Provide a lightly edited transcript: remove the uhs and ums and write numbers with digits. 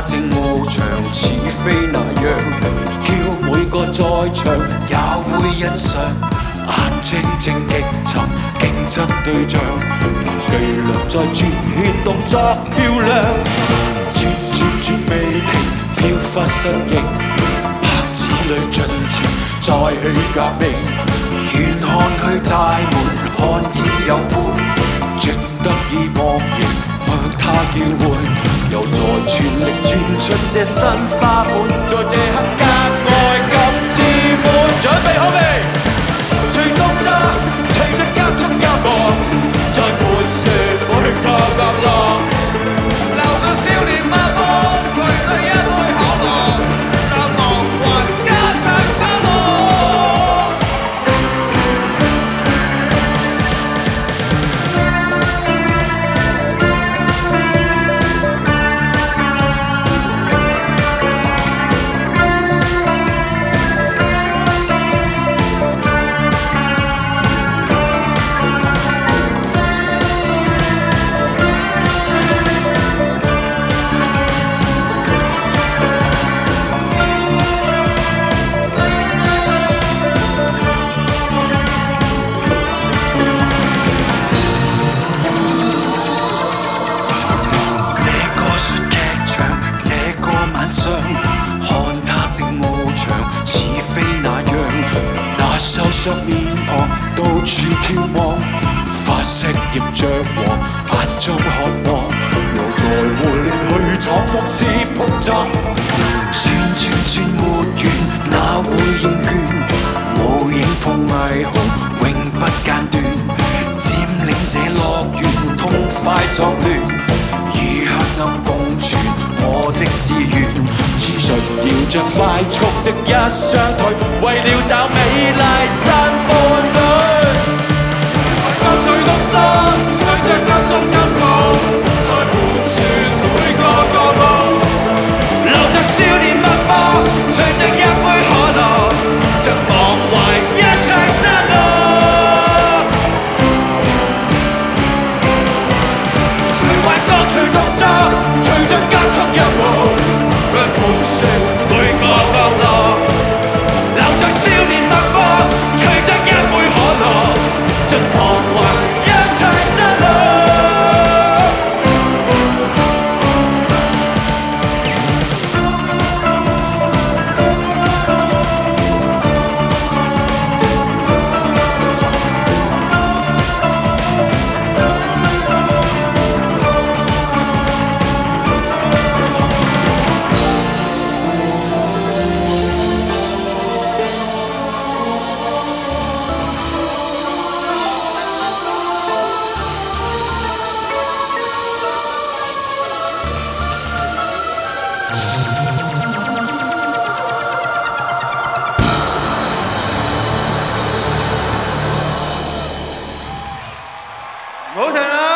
正翱翔，似飛那樣，叫每個在場也會欣賞。眼睛正極尋競爭對象，伎倆在轉圈動作漂亮，轉未停，飄忽身形，拍子裏盡情再起革命。遠看去大門，看見有伴，值得意忘形，向他叫喚，又在全力轉出這新花款，在這刻格外感自滿。準備好未？隨動作，隨着急速入幕，在盤旋每個角落，留着少年脈搏，隨着一杯可樂，就亡魂一齊散落。瘦削面龐到處眺望，髮色染着黃，眼中渴望，又在活力去闖風絲碰撞。轉沒完，哪會厭倦？無影碰霓虹，永不間斷。佔領這樂園，痛快作亂，與黑暗共存，我的志願。只需要着快速的一雙腿，為了找美麗新伴侶。跟隨動作，隨着急速音樂，在盤旋每個角落，留着少年脈搏，隨着一杯可樂，將忘懷一齊散落。隨幻覺，隨動作，隨着急速音樂，在盤旋每個角落，留着少年脈搏，隨着一杯可樂，將彷徨一齊散落。 唔好停啊！